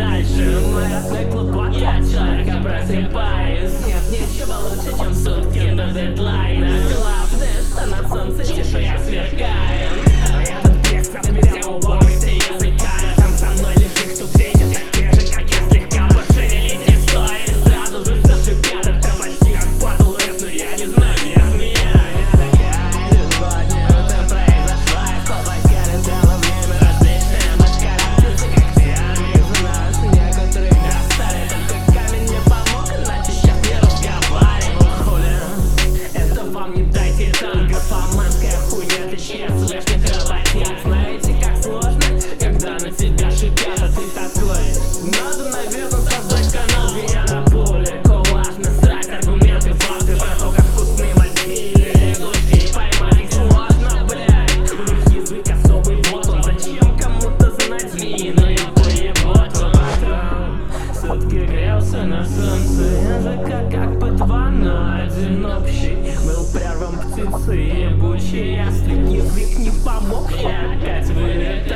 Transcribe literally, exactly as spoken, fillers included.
дальше. Моя цикла плакать, только просыпаюсь. Нет ничего лучше, чем сутки до дедлайна. Главное, что на солнце чешуя сверкает. Я тут текст отмерял уборки языка. Там со мной лежит, кто встретит такие же, как я, слегка пошевелить не стоит. Сразу же зашипят, это почти как батл рэп, но я не знаю, где змея. Я такая сегодня, это произошла. Сколько городало время различные маскарады. Как все из нас, некоторые достали. Только камень не помог, иначе сейчас не разговаривал. Хули, это вам не дайте танго, фоманская хуйня, точнее, с лишних работяг. Знаете, как сложно, когда на тебя шипят, а ты такой. Надо, наверное, создать канал, где я на поле. Коллаж, насрать, аргументы, факты про то, как вкусные мобили. Глухие поймать сложно, блядь. У них язык особый, вот он. Зачем кому-то знать змеиную поеботу? Потом сутки грелся на солнце языка, как по два, но один общий был первым птицей ебучий ястреб. Язык не помог, я опять вылетаю.